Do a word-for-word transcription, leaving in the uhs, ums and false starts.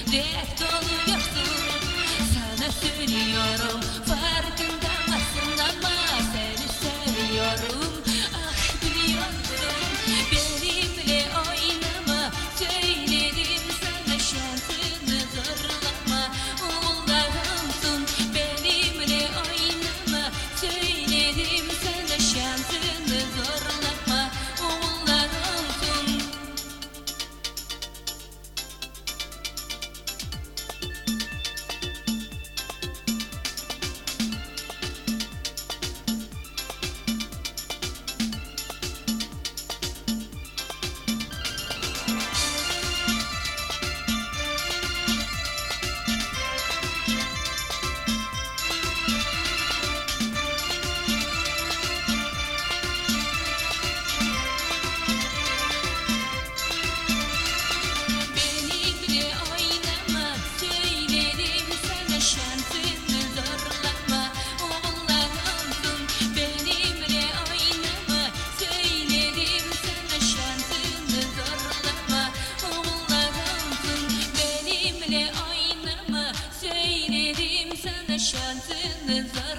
kudret oluyorsun. Sana söylüyorum, farkında mısın ama seni seviyorum. Ah biliyorsun, benimle oynama, söylerim sana şansını zorlama. Oğullarımsın, benimle oynama, söylerim sana şansını zorlama. Oğullarımsın. Benimle oynama, söylerim sana şansını zorlama. Oğullarımsın, benimle oynama, söylerim sana şansını zorlama. Oğullarımsın, benimle oynama, söylerim sana şansını zorlama.